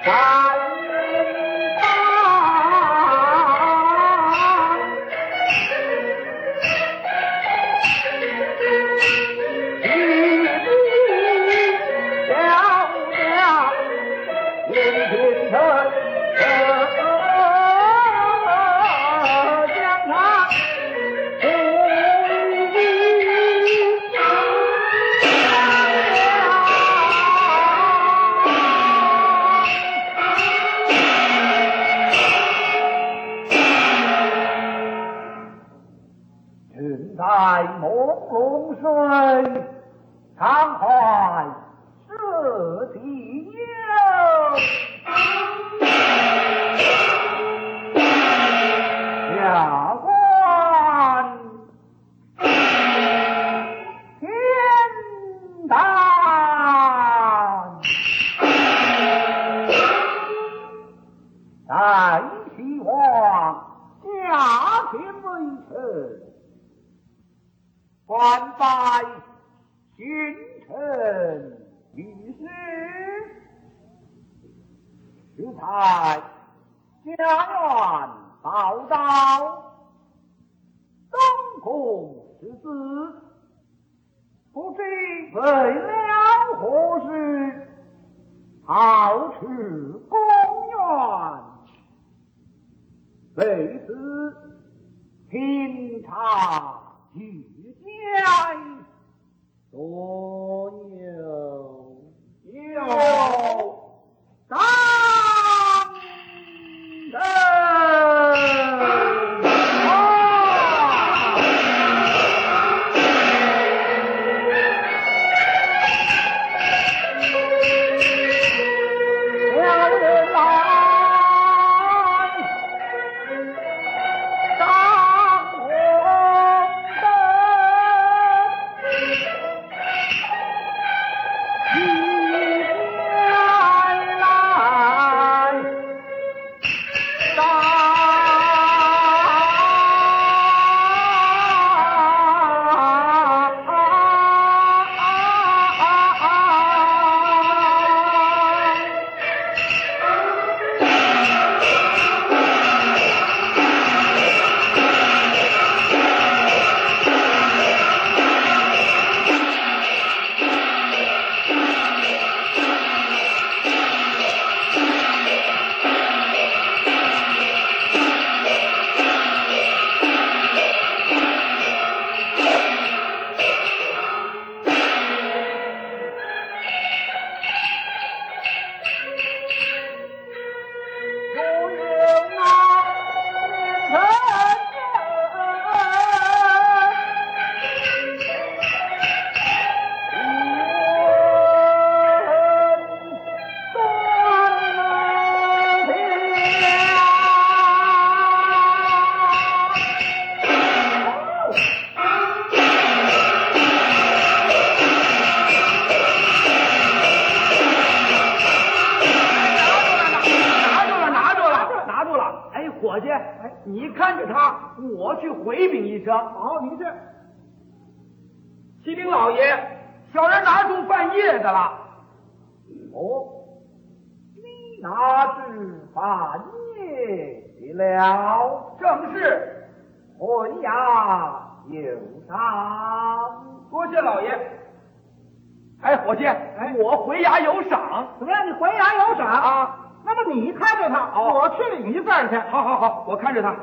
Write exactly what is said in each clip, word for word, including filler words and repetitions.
我看着他。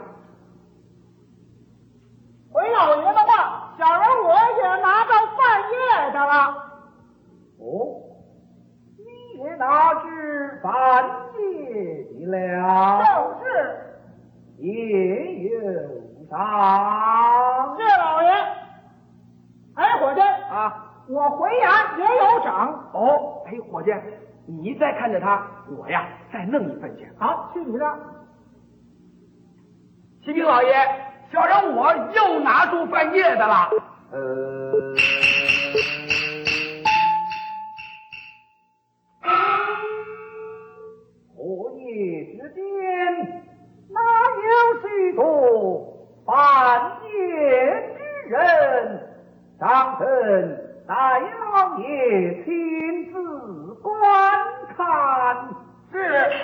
回老爷的话，小人我也拿到半夜的了。 哦，你也拿至半夜的了？ 正是。 也有赏。 谢老爷。哎，伙计啊， 我回衙也有赏。 哦，哎，伙计，你再看着他，我呀再弄一份去。 好，去你的。 启禀老爷，小人我又拿出半夜的了。 呃，火夜之间，哪有许多半夜之人？上臣待老爷亲自观看。 是。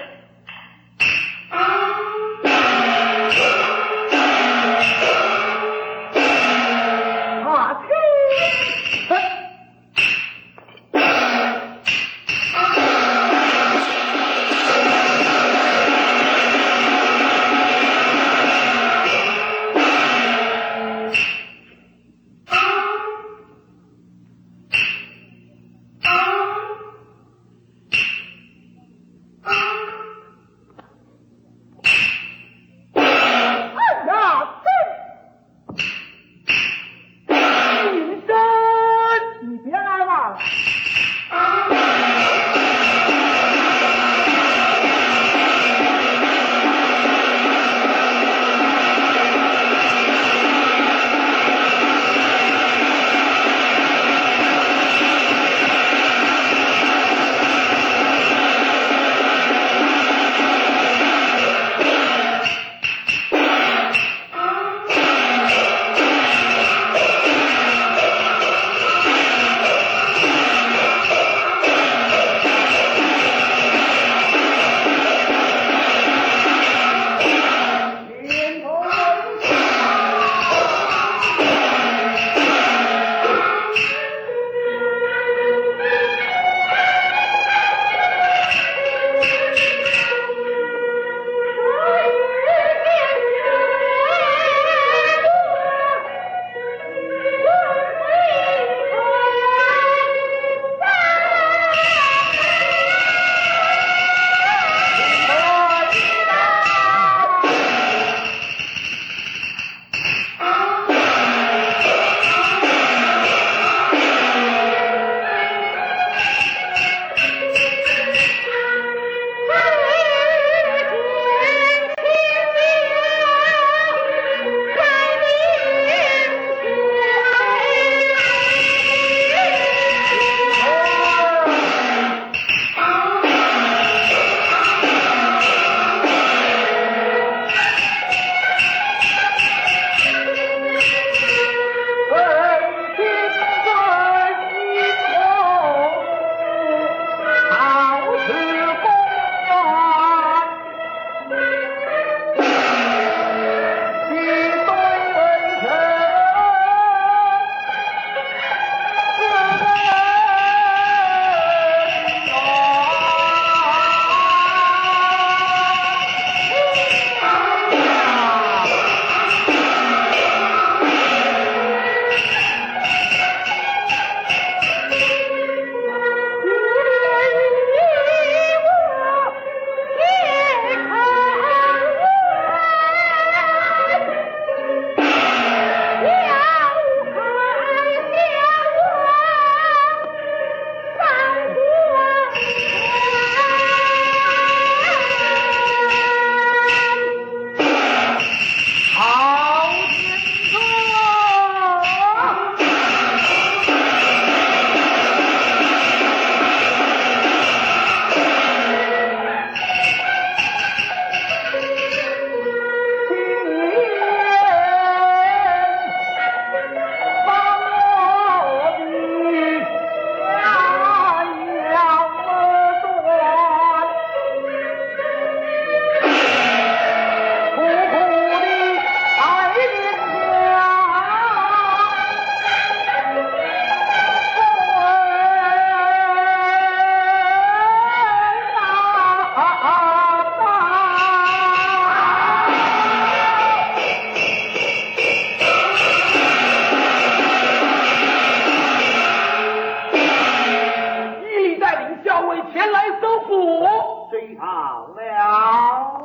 知道了。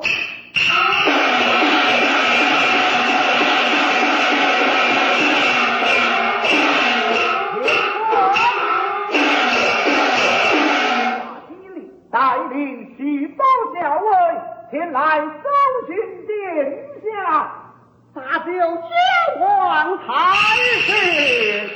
带领许多校尉前来搜寻殿下， 大舅交往才是。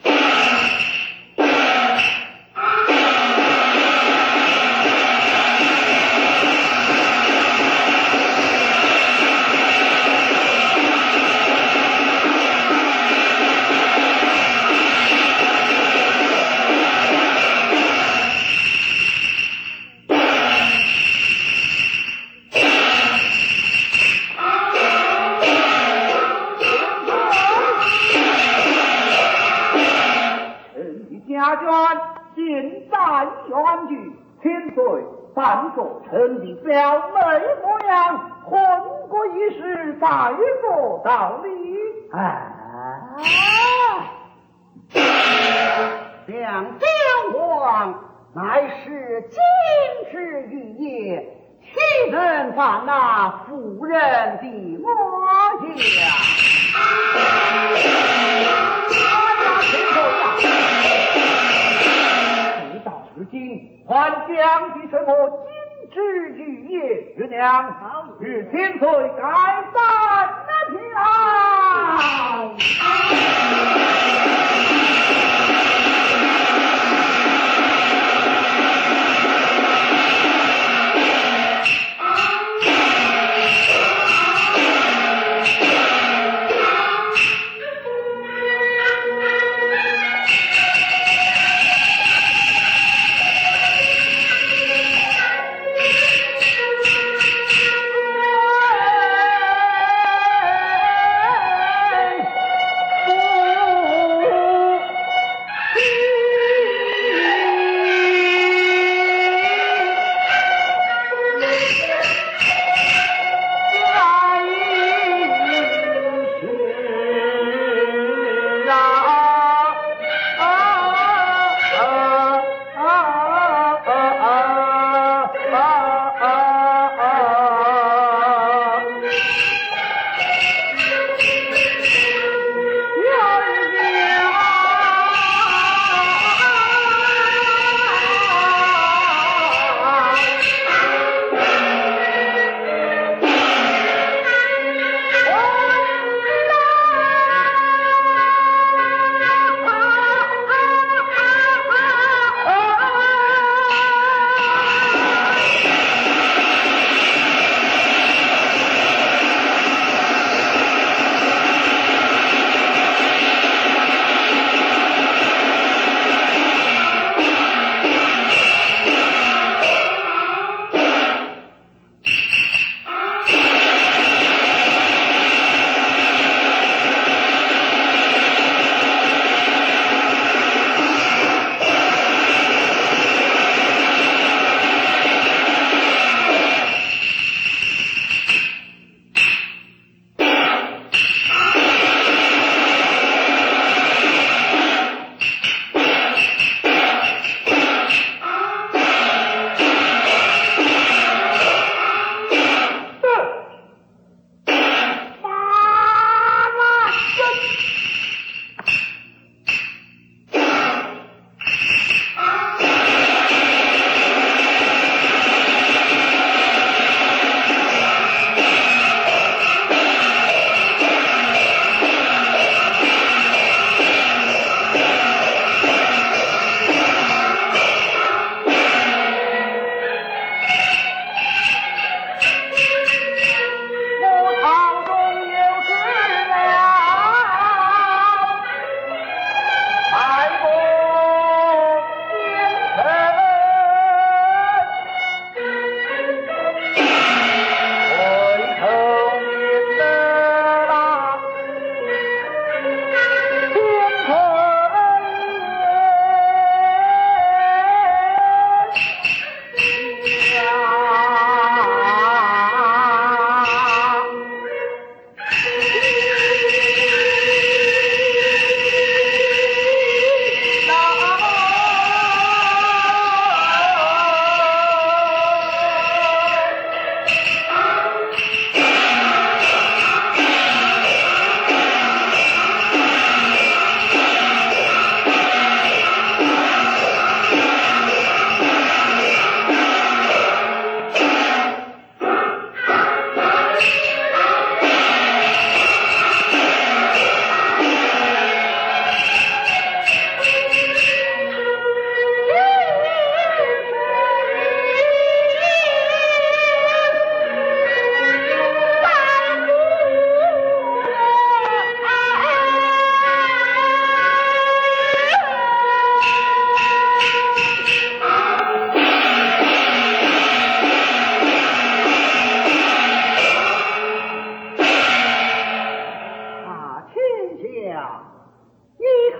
家眷现在远距，千岁扮作臣的小妹模样，混过一时再做道理。啊！ 两将王乃是今之玉业，岂能犯那妇人的模样？ 事到如今，还讲的什么今之玉业？月娘，与千岁该散了起来。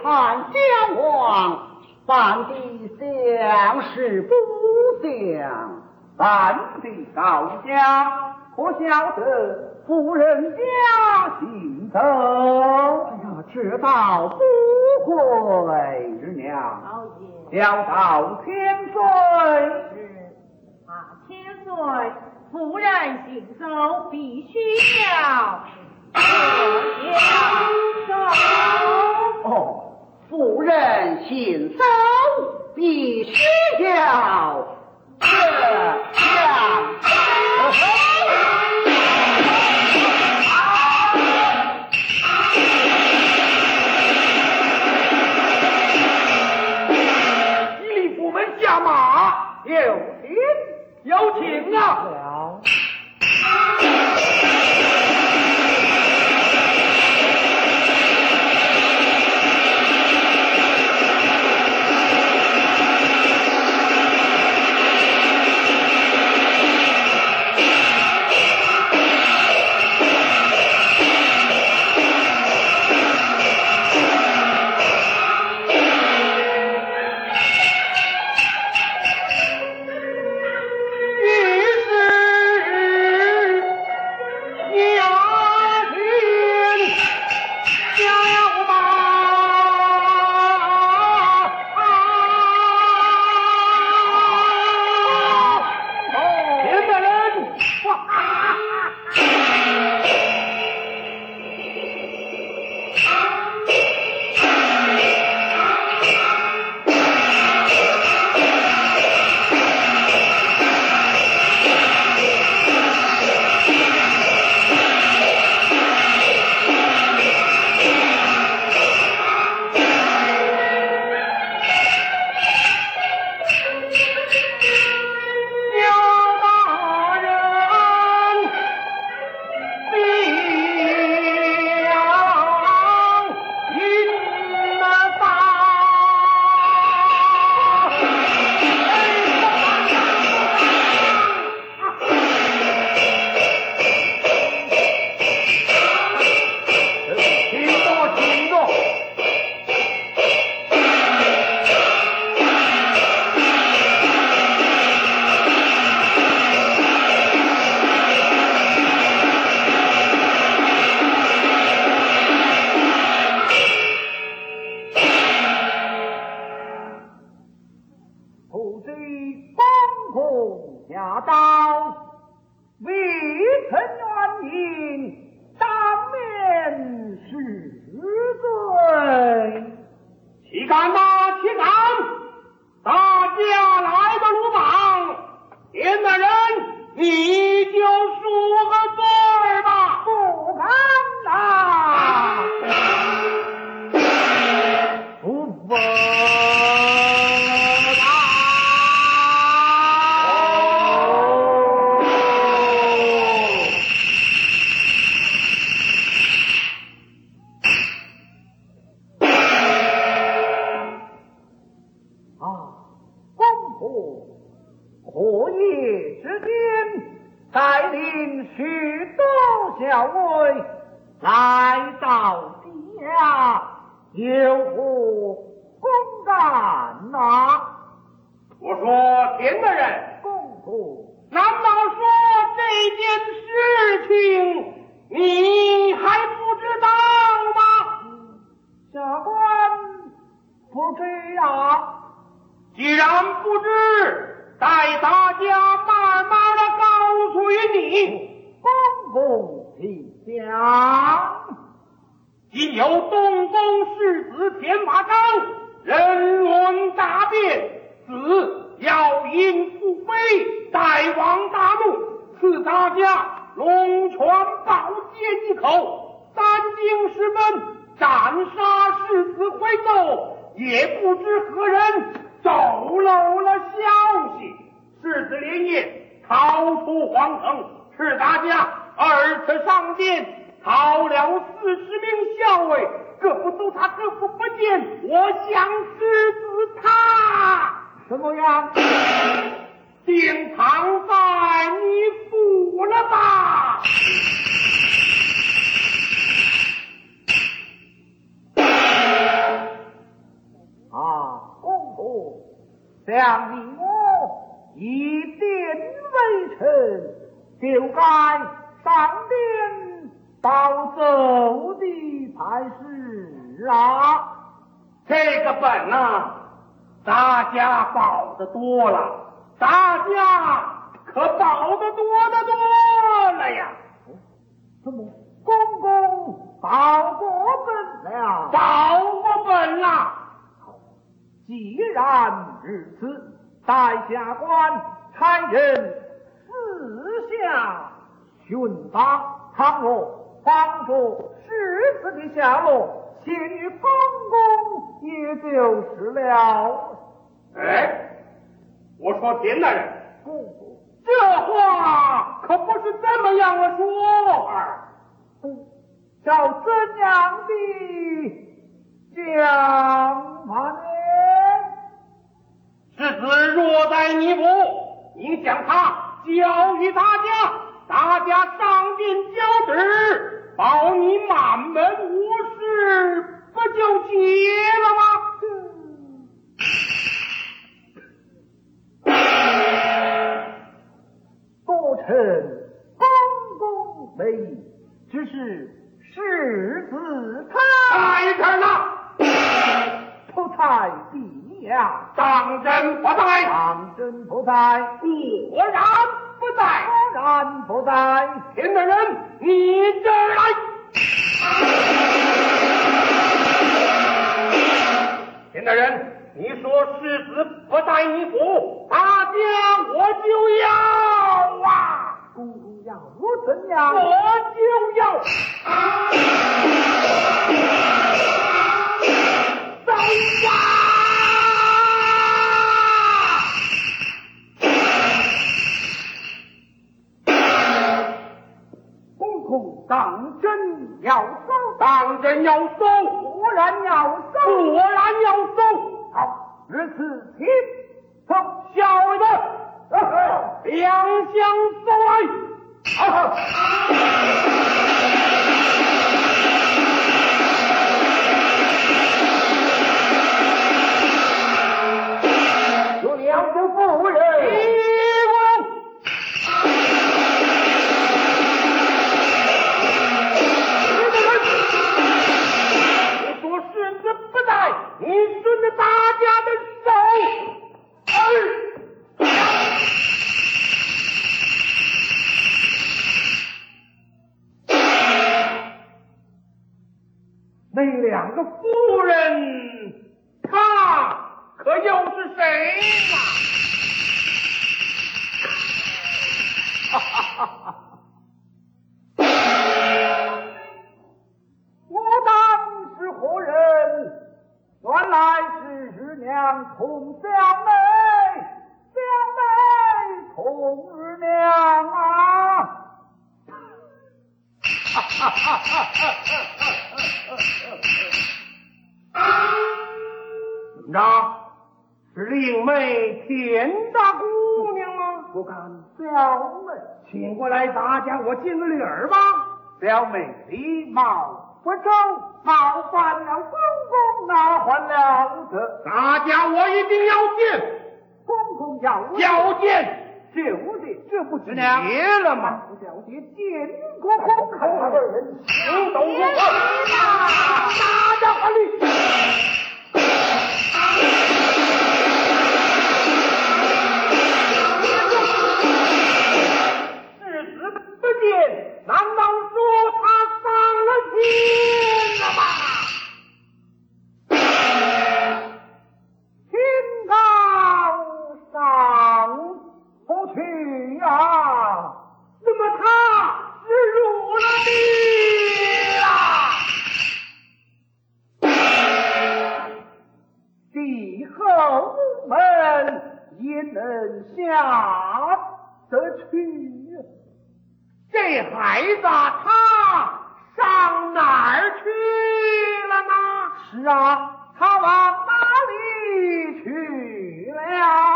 看相望，办的相是不相？ 办的到家，可晓得夫人家行走？ 哎呀，这倒不会。 师娘， 老爷， 小到千岁， 是啊，千岁夫人行走必须要这样走。 哦，夫人行走必须要这样走。 礼部门下马，有请有请啊！ 了。 下到未曾原因，当面是罪。岂敢呐，岂敢！大家来的鲁莽，天大人，你就恕个罪吧。不敢啦，不不。火夜之间，带领许多校尉来到家，有何公干呐？我说田大人，公主，难道说这件事情你还不知道吗？下官不知啊。既然不知，待大家慢慢的告诉于你。公公请讲。今有东宫世子田法章人伦大变，子要因父妃，大王大怒，赐大家龙泉宝剑一口，三经师门斩杀世子回奏，也不知何人走漏了消息，世子连夜逃出皇城，是大家二次上殿，逃了四十名校尉，各不督察，各不不见。我想世子他什么样？定藏在你府了吧？ 应该上殿报奏的才是啊。 这个本呐，大家报的多了，大家可报的多的多了呀。 怎么公公报过本了？ 报过本了。 既然如此，待下官差人私下寻访，倘若帮助世子的下落，献于公公也就是了。 哎，我说田大人， 公公， 这话可不是这么样的说法。 嗯，叫怎样的讲法呢？ 世子若在你府，你将他交与大家，大家上殿交旨，保你满门无事，不就结了吗？ 多臣公公为意，只是世子他在这儿呢， 不在地呀， 当真不在， 当真不在， 果然不在， 果然不在。 田大人，你这儿来。田大人，你说世子不在你府，大家我就要啊！ 公公要我怎样？ 我就要走呀！ 公公当真要走？ 当真要走， 果然要走， 果然要走。 好，如此请走，小儿子，两相走来。好， 有两个夫人， 一问。你说世子不在，你顺着大家的手，儿。那两个夫人，她可又是谁呢？哈哈哈哈！ 我当是何人？原来是日娘同小妹，小妹同日娘啊！哈哈哈哈哈哈！ 怎么着？是灵妹田大姑娘吗？ 不敢，小妹， 请过来，大家我见个礼儿吧。 小妹礼貌不周，冒犯了公公，哪还了得？ 大家我一定要见， 公公要要见， 就的，这不知结了吗？ 不了解，见过公公二人行动不快，大家欢礼。世子不见，难道说他丧了亲了吗？ 天高上不去呀， 那么他是入了地了。 帝后门也能下得去。 这孩子他上哪儿去了呢？ 是啊，他往哪里去了？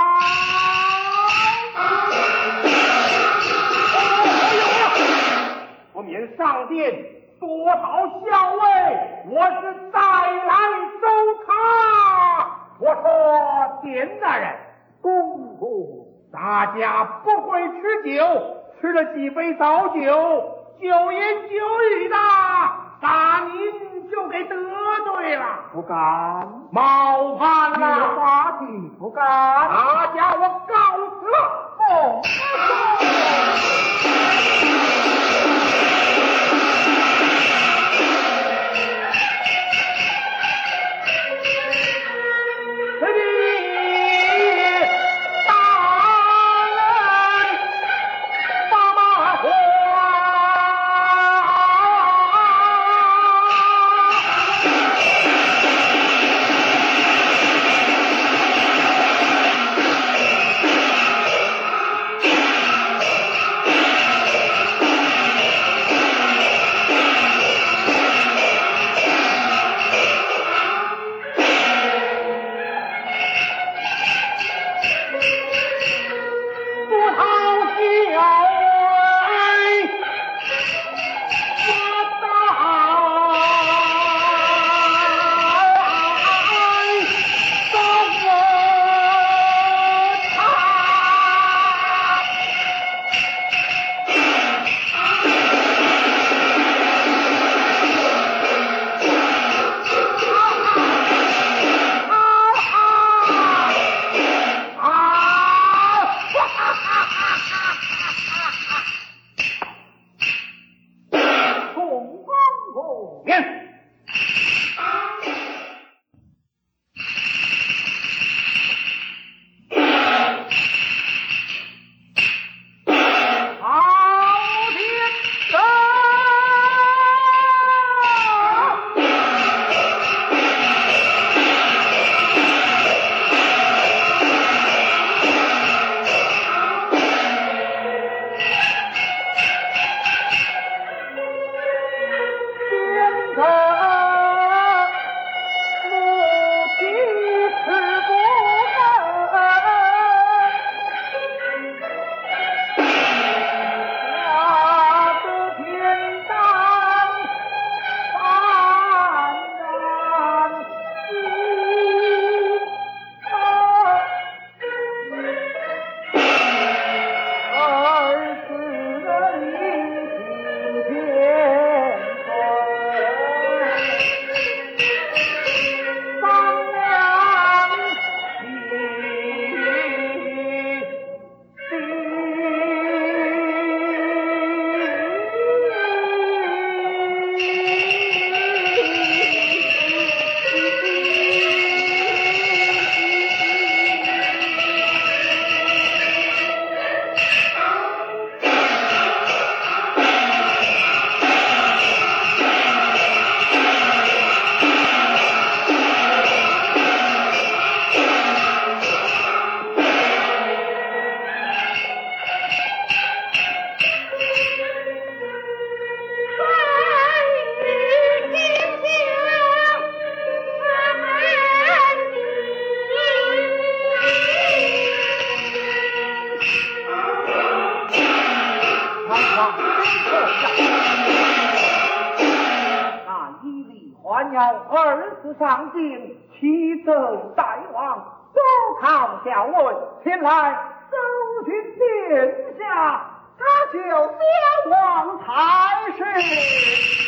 我免上殿多讨校尉，我是再来搜他。我说田大人， 公公大家不会吃酒，吃了几杯早酒，酒言酒语的，大您就给得罪了。 不敢， 冒犯了， 法体不敢。 大家我告辞了。 哦， 二次上京，启奏大王，周康校尉前来搜寻殿下，他就消亡才是。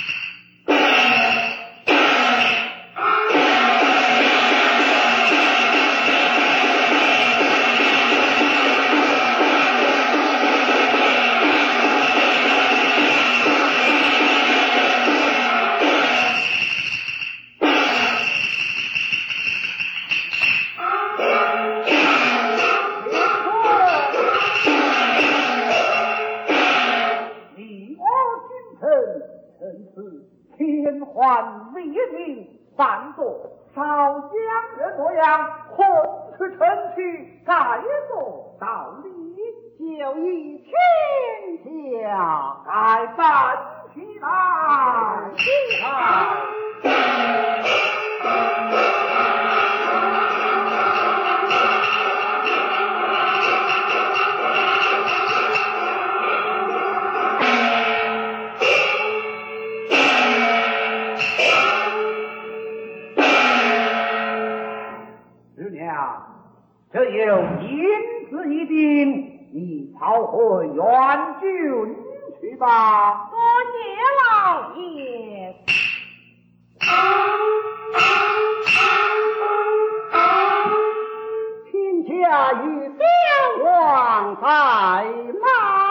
天欢烈命，扮作少将人模样，混出城去，改作道理，就以天下改办起来。起来！这有阴此一定，你逃回元军去吧。 多谢老爷。 亲家与先王在马。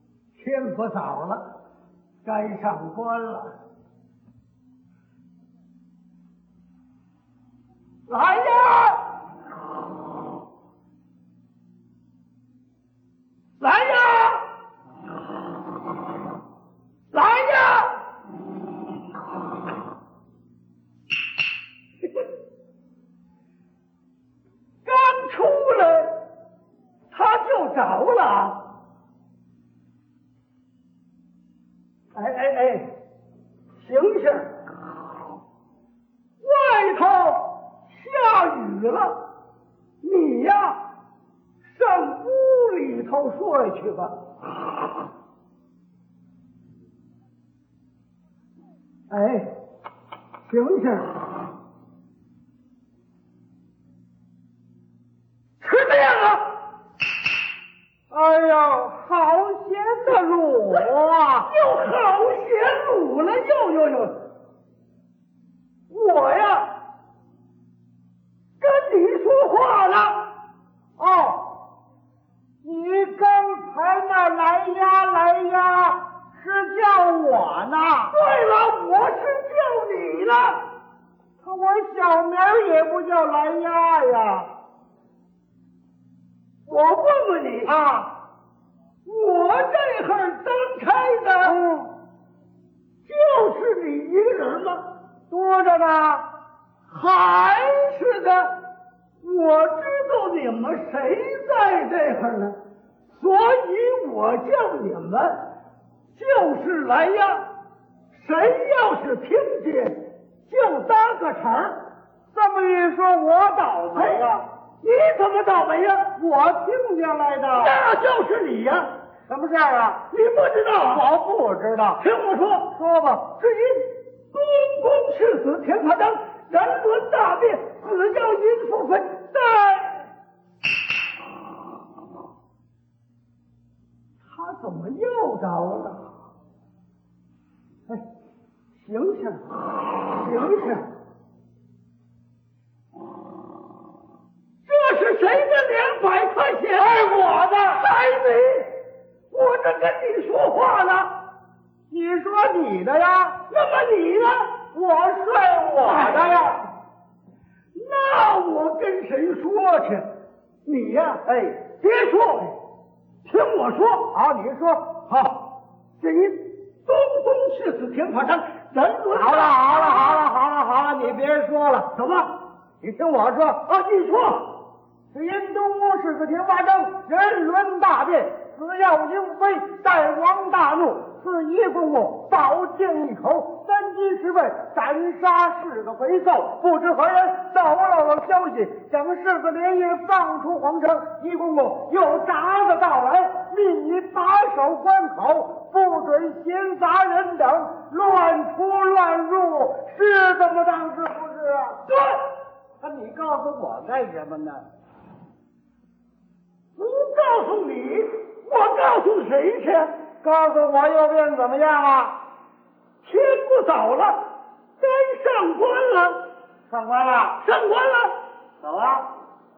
天不早了，该上官了。 口说去吧。哎，醒醒，吃面了！哎呦，好些的路啊，又好些路了，又又又，我呀，跟你说话了。哦，你刚才那来呀来呀。是叫我呢？对了，我是叫你了。可我小名也不叫来呀呀。我问问你啊，我这行当差的，嗯，就是你一个人吗？多着呢。还是的，我知道你们谁在这行呢，所以我叫你们。就是来呀！谁要是听见，就搭个茬。这么一说，我倒霉呀！你怎么倒霉呀？我听见来的。那就是你呀！什么事儿啊？你不知道啊？我不知道。听我说，说吧。至于东宫赤死田法章，人伦大变，子叫殷福坟，在。他怎么又着了？哎，醒醒，醒醒！这是谁的两百块钱？哎，我的！还你！我这跟你说话呢。你说你的呀？那么你呢？我睡我的呀。那我跟谁说去？你呀，哎，别说，听我说。好，你说。好，这一东宫赤死田法章，人伦。好了，好了，好了，好了，好了，你别说了。怎么？你听我说啊！你说。只因东宫赤死田法章，人伦大变，死要英妃，代王大怒，赐一公公宝剑一口，三军十倍，斩杀是个肥兽。不知何人透露了消息，将世子连夜放出皇城。一公公又铡子到来，命你把守关口，不准闲杂人等乱出乱入，是这么当是不是啊？对。那你告诉我干什么呢？不告诉你，我告诉谁去？告诉我右边怎么样啊？天不早了，该上官了。上官了，上官了，走啊！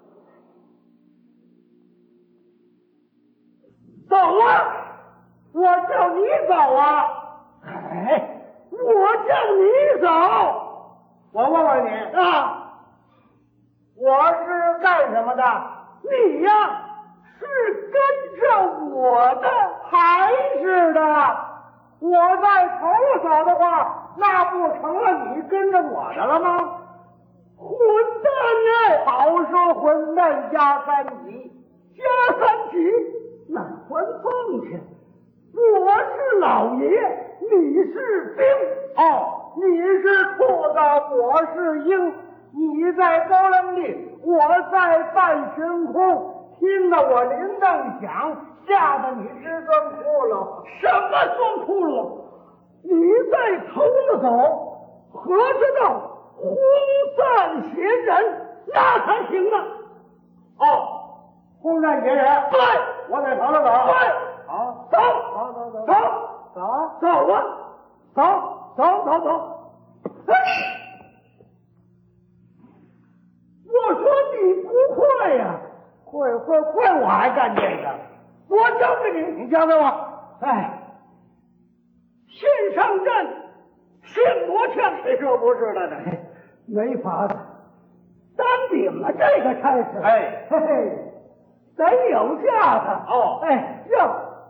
走啊！我叫你走啊！哎，我叫你走。我问问你啊，我是干什么的？你呀，是跟着我的还是的？我再头走的话，那不成了你跟着我的了吗？混蛋哎！好说混蛋加三级，加三级那还奉去。我是老爷，你是兵。哦，你是兔子，我是鹰。你在高粱地，我在半悬空，听得我铃铛响，吓得你直钻窟窿。什么钻窟窿？你再偷着走，合着道荒散邪人，那才行啊！哦，荒散邪人，对，我得偷着走。对，好，走，走走走，走走啊，走啊，走走走走。哎，我说你不会呀、啊？会会会，我还干这个？我教给你，你教给我。哎，先上阵，先磨枪，谁说不是的呢？没法子，当你们这个差事，哎，嘿嘿，得有架子。哦，哎，要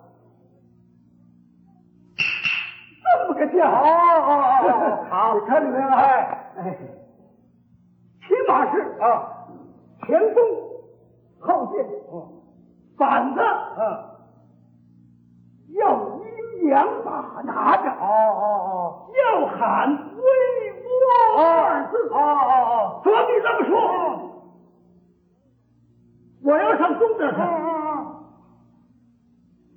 这么个架。哦哦哦，好，你看见没有？哎哎，骑马是啊，前弓后箭，哦，板子，嗯，要阴阳把拿着。哦哦哦，要喊威波二字。哦哦哦，说你这么说，我要上东边去。哦哦哦，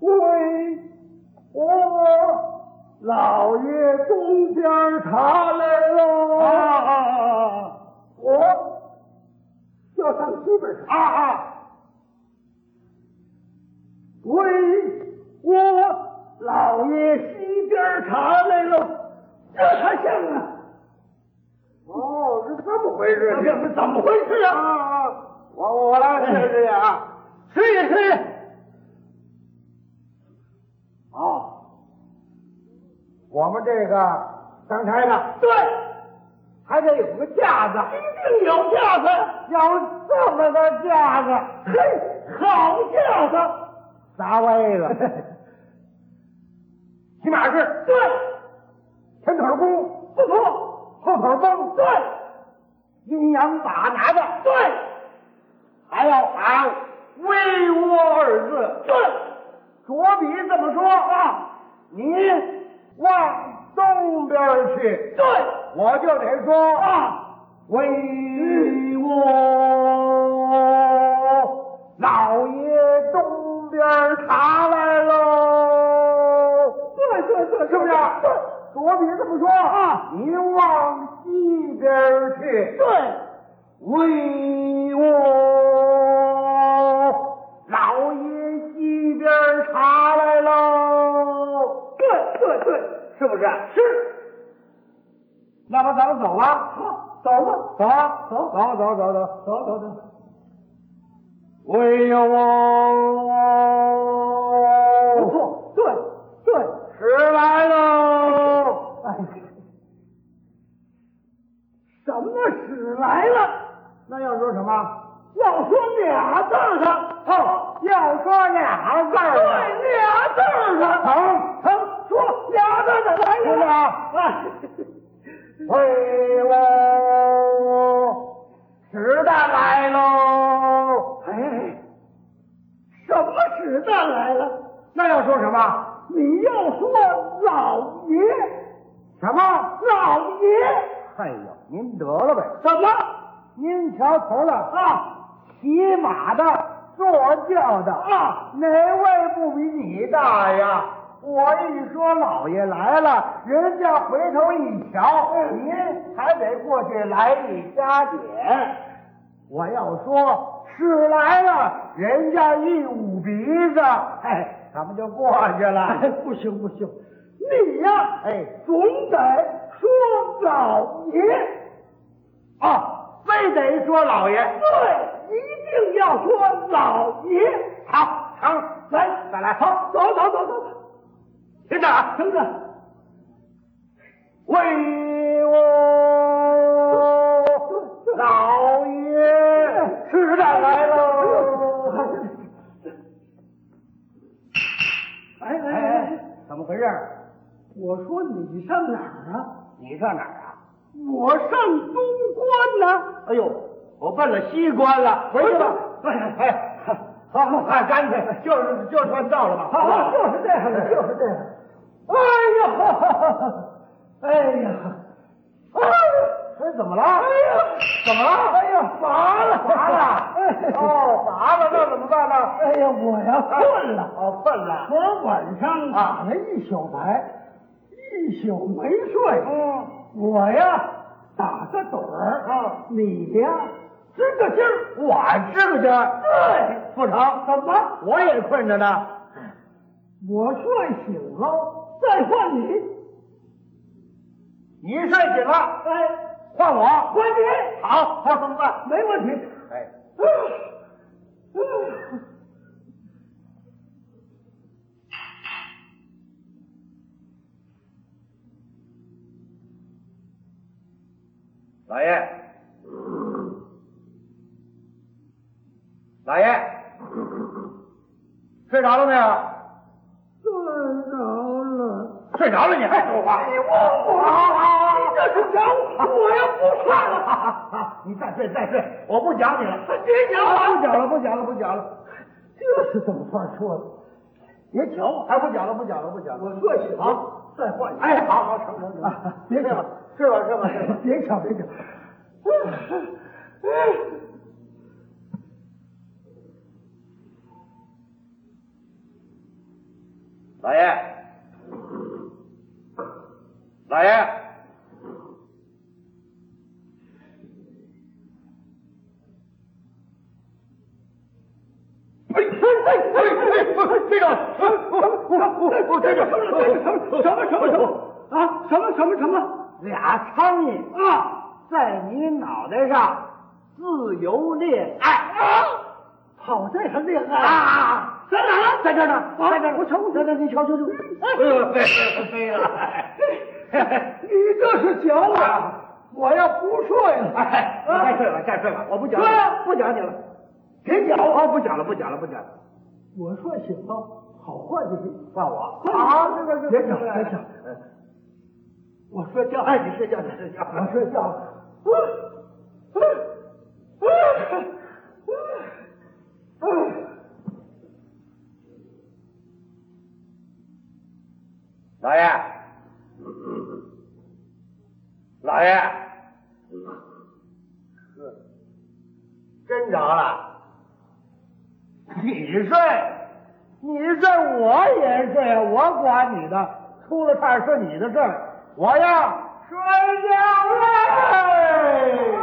喂，我老爷东边茶来喽！ 啊啊啊！ 我要上西边去。 啊啊！ 喂，我老爷西边茶来喽！这还像啊？ 哦，是这么回事？ 这是怎么回事啊？ 啊！我我来试试啊， 试一试。 哦，我们这个刚才的对， 还得有个架子， 一定有架子， 要这么个架子， 嘿，好架子， 砸歪了。骑马是对， 前腿弓， 不错， 后腿绷， 对， 阴阳把拿的， 对， 还要喊威武二字。 对， 左比这么说啊，你往东边去， 对， 我就得说啊， 威武老爷东边茶来喽。 对对对， 是不是？ 对， 左比这么说啊，你往西边去， 对， 威武老爷西边茶来喽。 对对对， 是不是？ 是。 那么咱们走吧。 好，走吧， 走啊， 走走走走走。 走走走。 威武不错，对对， 时来喽。 哎，什么使来了？ 那要说什么？ 要说俩字儿的， 哦，要说俩字儿对， 的， 俩字儿的， 成成，说俩字儿的来听着了。 啊， 哎， 威武时代来喽。 哎，什么使蛋来了？ 那要说什么？ 你要说老爷， 什么？ 老爷， 哎呦，您得了呗！ 怎么您瞧头了， 啊？ 骑马的、坐轿的啊， 哪位不比你大呀？我一说老爷来了，人家回头一瞧，您还得过去来一加减。我要说是来了，人家一捂鼻子，哎，咱们就过去了。 哎，不行不行，你呀， 哎， 总得说老爷。 啊，非得说老爷。 对，一定要说老爷。 好，成， 来， 再来。 好，走走走走走， 听着啊， 听着， 威武老爷时代来喽！ 哎来哎来来， 哎，怎么回事？ 我说你上哪儿啊？ 你上哪儿啊？ 我上东关呢。 哎呦，我奔了西关了，回去吧。哎哎，好，好，干脆就是就算到了吧。 好好，就是这样的，就是这样。哎呀，哎呀，哎呀， 这怎么了？ 哎呀， 怎么了？ 哎呀，乏了， 乏了。哦，乏了，那怎么办呢？ 哎呀，我呀困了， 哦，困了。 昨儿晚上打了一宿牌，一宿没睡。 嗯， 我呀打个盹儿， 嗯， 你呀支个劲儿。 我支个劲儿。 对， 不成， 怎么？ 我也困着呢。 我睡醒了再换你。 你睡醒了， 哎， 换我。 换你。 好，那怎么办？ 没问题。 哎，老爷，老爷，睡着了没有？ 睡着了。 睡着了你还说话？ 你问我，你这是讲我呀不算了。 你再睡再睡，我不讲你了。 别讲了， 不讲了，不讲了，不讲了。 这是怎么话说的？ 别瞧我，哎，不讲了，不讲了，不讲了。 我睡醒好， 再换你。 哎，好好，成成成，别睡吧，睡吧，睡吧，睡吧。 别吵，别吵。 老爷，老爷，哎哎哎哎哎，这个，我这个什么什么什么什么啊？什么什么什么？ 俩苍蝇啊，在你脑袋上自由恋爱啊！ 好在还恋爱啊！ 在哪呢？ 在这儿呢，在这儿， 我瞧我在这儿，你瞧瞧瞧。 哎呦，飞飞了！ 你这是讲我，我要不睡了。 哎，你再睡吧，再睡吧，我不讲了， 了， 不讲你了， 别讲了，不讲了，不讲了，不讲了。 我说醒了，好坏就行， 换我。 好，这个这别讲，别讲。 我睡觉，哎，你睡觉，你睡觉， 我睡觉。 老爷，老爷， 真着了。你睡，你睡，我也睡，我管你的。出了事是你的事儿，我要睡觉嘞。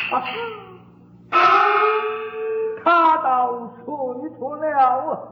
他倒催促了啊！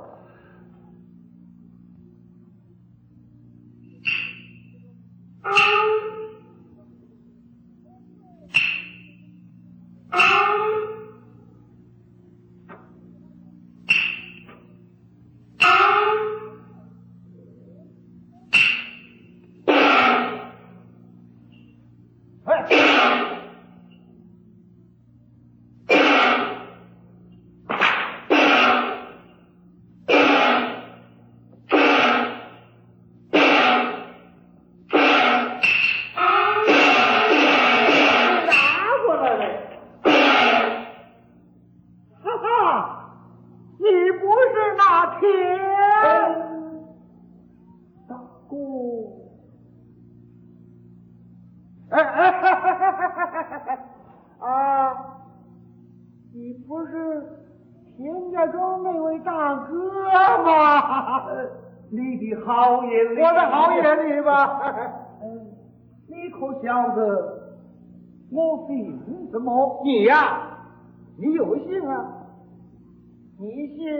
好眼力，我的好眼力吧！你可晓得我姓什么？你呀、啊，你有姓啊？你姓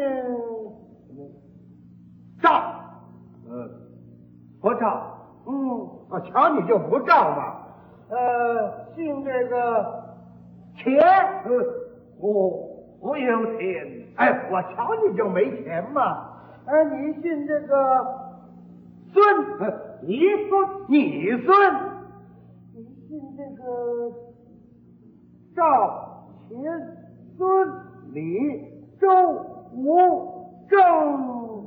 赵？嗯，不赵。嗯，我瞧你就不赵嘛。呃，姓这个钱？嗯，我我有钱。哎，我瞧你就没钱嘛。呃，你姓这个。孙，你孙，你孙，你姓这个赵、秦、孙、李、周、吴、郑，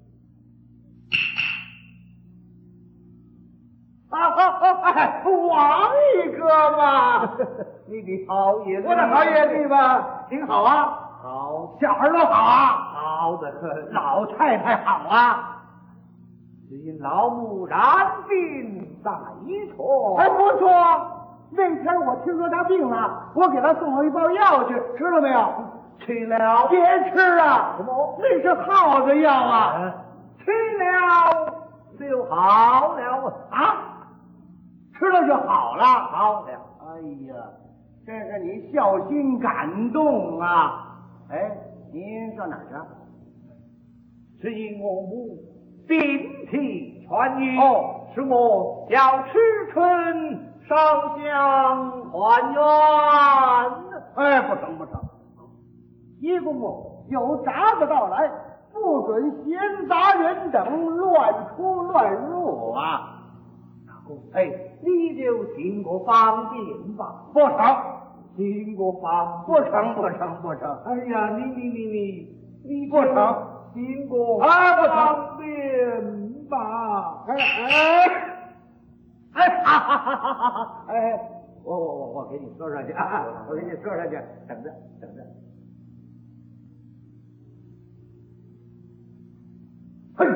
啊哈哈！哎，王一哥嘛，你的好眼力，我的好眼力吧，挺好啊。好，小孩都好啊，好的很，老太太好啊。只因老母染病在床，还不错。那天我听说他病了，我给他送了一包药去，吃了没有？吃了。别吃啊！什么？那是耗子药啊！嗯、吃了就好了啊！吃了就好了，好了。哎呀，这个你孝心感动啊！哎，您上哪儿去？是因我母病体痊愈，哦，使我要吃春烧香还愿。哎，不成不成，一公公有闸子到来，不准闲杂人等乱出乱入啊！哎，你就经过方便吧。不成，经过方不成不成不成。哎呀，你你你你你不成。经过方便吧，哎哎哎，哈哈哈哈哈！哎，我我我我给你说上去啊，我给你说上去，等着等着。嘿，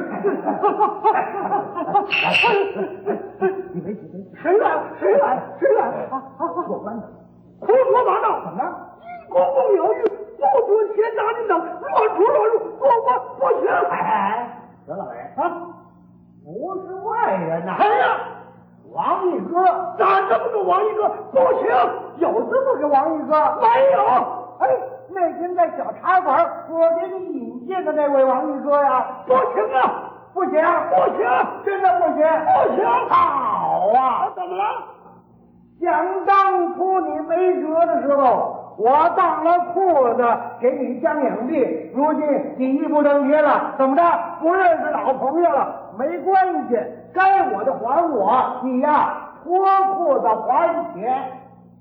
你没几谁来？谁来？谁来？我关的，胡说八道！怎么了？一公共有欲。不准闲杂人等乱出乱入，不不不行！哎，得了，哎啊，不是外人呐！哎呀，王一哥，咋这么个王一哥？不行，有这么个王一哥没有？哎，那天在小茶馆，我给你引荐的那位王一哥呀，不行啊，不行，不行，真的不行，不行！好啊，怎么了？想当初你没辙的时候。我当了裤子给你将养病，如今你衣不登天了，怎么着？不认识老朋友了？没关系，该我的还我，你呀脱裤子还钱。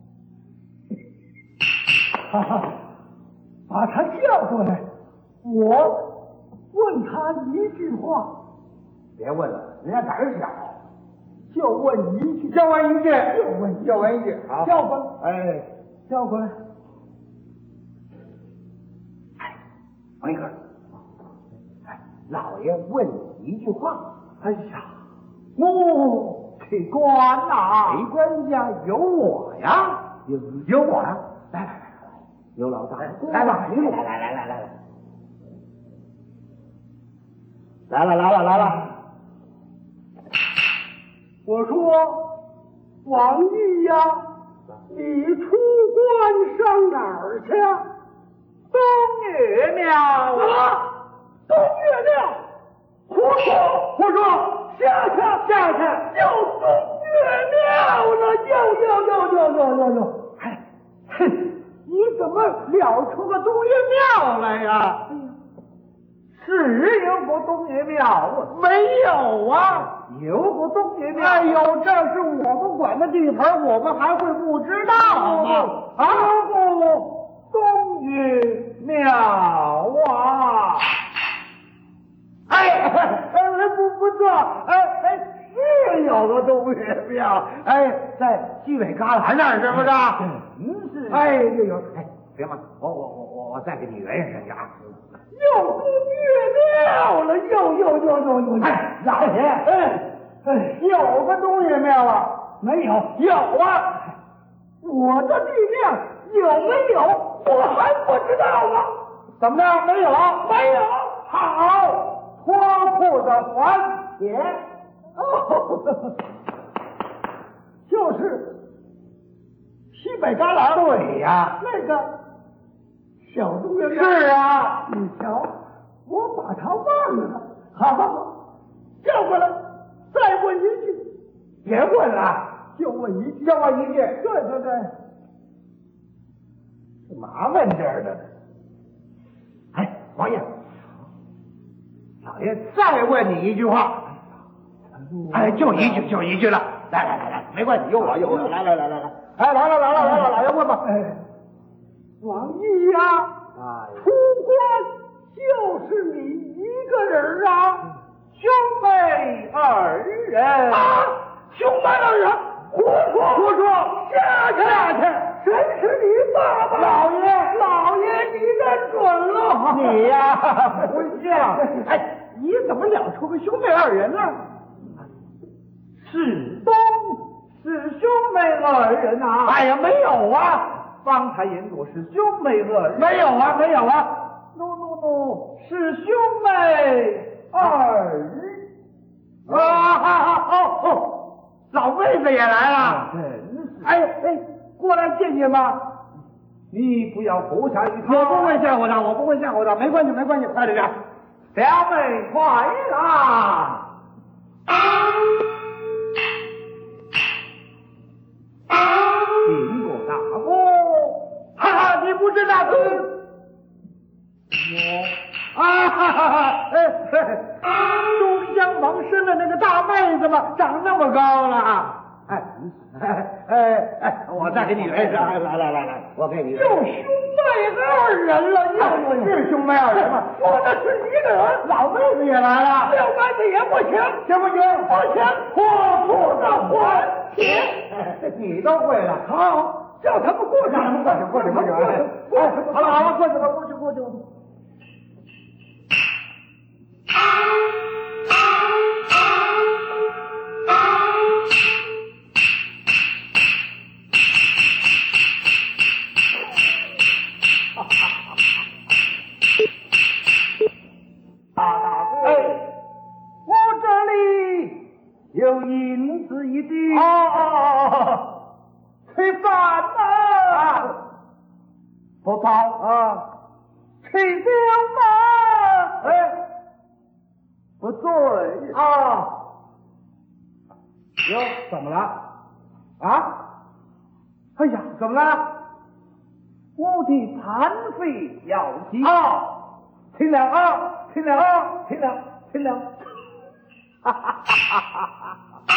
哈哈，把他叫过来，我问他一句话。别问了，人家胆儿小，就问一句，就问一句，就问就问一句，好，叫过来，哎，叫过来。王一哥，哎，老爷问你一句话。哎呀，我这官呐，这官家有我呀，有有我呀。来来来来，有老大，来吧，来来来来来来来了来了来了。我说王毅呀， 你出关上哪儿去？东岳庙啊！东岳庙！胡说！胡说！下去！下去！又东岳庙了！又又又又又又又！哎，哼！你怎么了出个东岳庙来呀？是有个东岳庙啊？没有啊？有个东岳庙？哎呦，这是我们管的地盘，我们还会不知道吗？啊，不，东岳庙啊！哎哎，不不错，哎哎，是有个东岳庙，哎，在西北旮旯那儿，是不是？嗯，是。哎，就有，哎，别忙，我我我我我再给你圆圆上去啊。又东岳庙了，又又又又又！哎，老爷，哎哎，有个东岳庙啊？没有？有啊！我的地面有没有？我还不知道呢。怎么着？没有？没有。好，脱裤子还铁。哦，就是西北旮旯。对呀，那个。小东岳庙是啊，你瞧，我把他忘了。好，好，好，叫过来，再问一句。别问了，就问一句，就问一句。对对对，干嘛问这儿的呢？哎，王爷，老爷再问你一句话。哎，就一句，就一句了。来来来来，没关系，有我有我，来来来来来，哎，来了来了来了，老爷问吧。哎。王毅呀，啊，出关就是你一个人啊，兄妹二人啊，兄妹二人，胡说胡说，下去下去，谁是你爸爸？老爷老爷，你认准了，你呀，不像，哎，你怎么了出个兄妹二人呢？是东是兄妹二人啊？哎呀，没有啊。方才引路是兄妹二人，没有啊，没有啊。no no no， 是兄妹二人。啊哈哈哦哦，老妹子也来了，真是。哎哎，过来见见吧。你不要胡下一套。我不会吓唬他，我不会吓唬他，没关系没关系，快点点。表妹快啦！经过大哥。哈哈，你不是大哥？我啊哈哈哈！哎，东厢房生的那个大妹子嘛，长那么高了。哎哎哎哎，我再给你来一张。来来来来，我给你。就兄妹二人了，要我是兄妹二人吗？说的是一个人。老妹子也来了，六妹子也不行，行不行？不行，脱裤子还铁。你都会了，好。叫他们过去，让他们过去，过去，过去，过去，好了，好了，过去吧，过去，过去。大大哥，哎，我这里有银子一锭。哦哦哦。吃饭啊，不饱啊，吃酒吗？哎，不醉啊。哟，怎么了？啊？哎呀，怎么了？我的残废要紧啊！听了啊，听了啊，听了，听了。哈哈哈哈哈哈！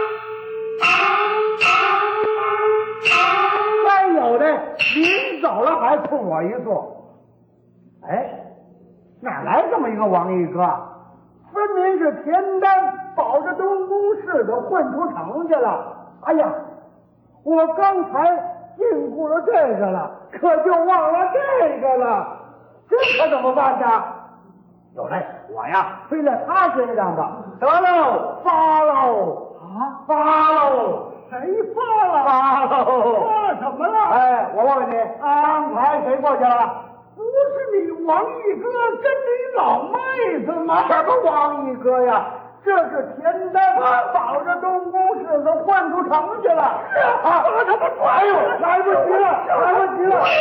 还有的临走了还冲我一坐，哎，哪来这么一个王一哥？分明是田丹保着东宫市的混出城去了。哎呀，我刚才禁锢了这个了，可就忘了这个了，这可怎么办呢？有嘞，我呀推在他身上的，得喽，发喽啊，发喽。谁发了？发喽！发什么了？哎，我问问你，刚才谁过去了？不是你王一哥跟你老妹子吗？什么王一哥呀？这是田丹保着东宫市子混出城去了。是啊，把他们抓哎呦，来不及了，来不及了！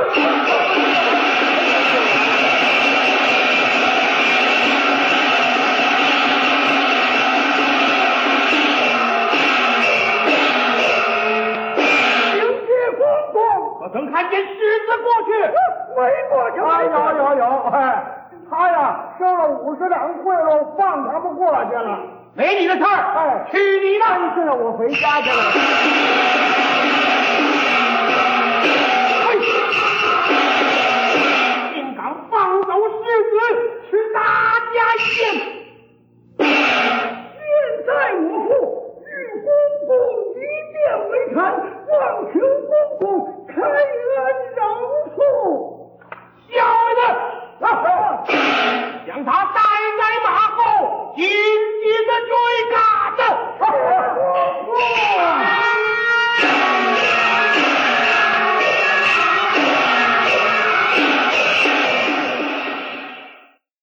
我曾看见狮子过去， 没过去。哎，有有有，哎，他呀收了五十两贿赂，放他们过去了。 没你的事儿。 哎， 去你的！ 现在我回家去了。